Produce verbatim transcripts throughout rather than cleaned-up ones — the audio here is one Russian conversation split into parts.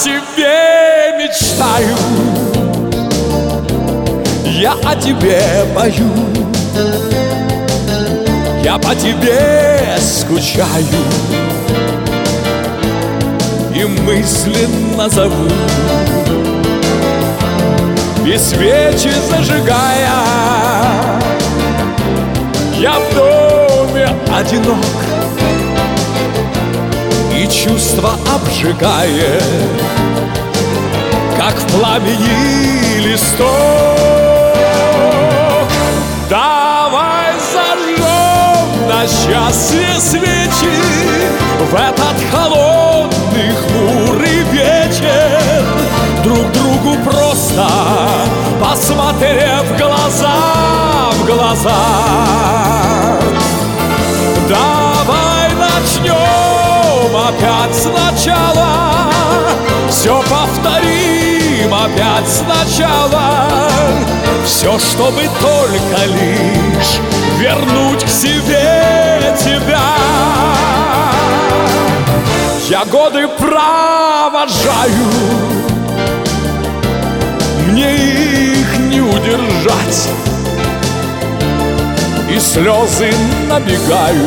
тебе мечтаю, я о тебе пою, я по тебе скучаю и мысленно зову. И свечи зажигая, я в доме одинок, и чувства обжигая, как в пламени листок. Давай зажжем на счастье свечи в этот холодный хмурый вечер, друг другу просто посмотрев в глаза, в глаза. Давай начнем опять сначала, все повторим опять сначала, все, чтобы только лишь вернуть к себе тебя. Я годы провожаю, мне их не удержать, и слезы набегают,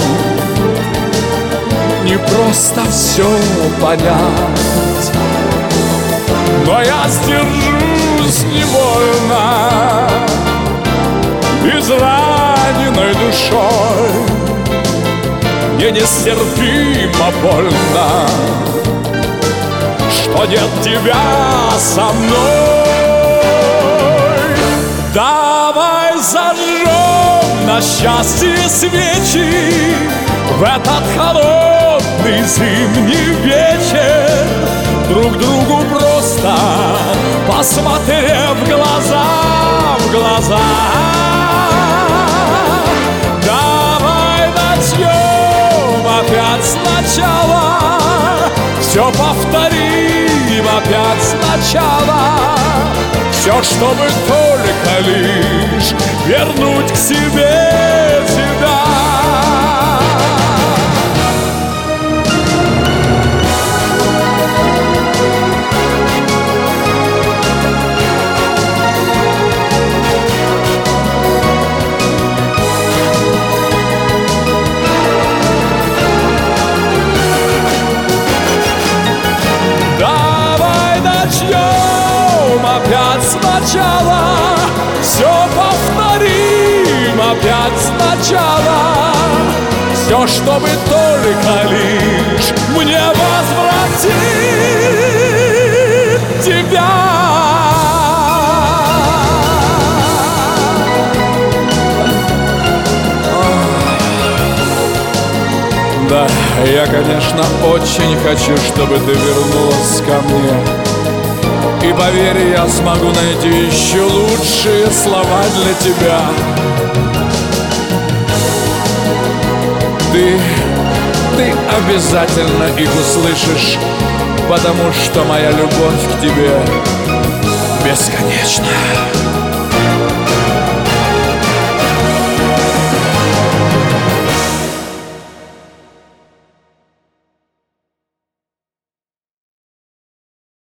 не просто все понять. Но я сдержусь невольно, израненной душой. Мне нестерпимо больно, что нет тебя со мной. Давай зажжем на счастье свечи в этот холодный зимний вечер, друг другу просто посмотрев в глаза, в глаза. Давай начнем опять сначала, все повторим опять сначала, все, чтобы только лишь вернуть к себе тебя. Давай начнем опять сначала, все повторим опять сначала, все, чтобы только лишь мне возвратить тебя. Да, я, конечно, очень хочу, чтобы ты вернулась ко мне. И поверь, я смогу найти еще лучшие слова для тебя. Ты, ты обязательно их услышишь, потому что моя любовь к тебе бесконечна.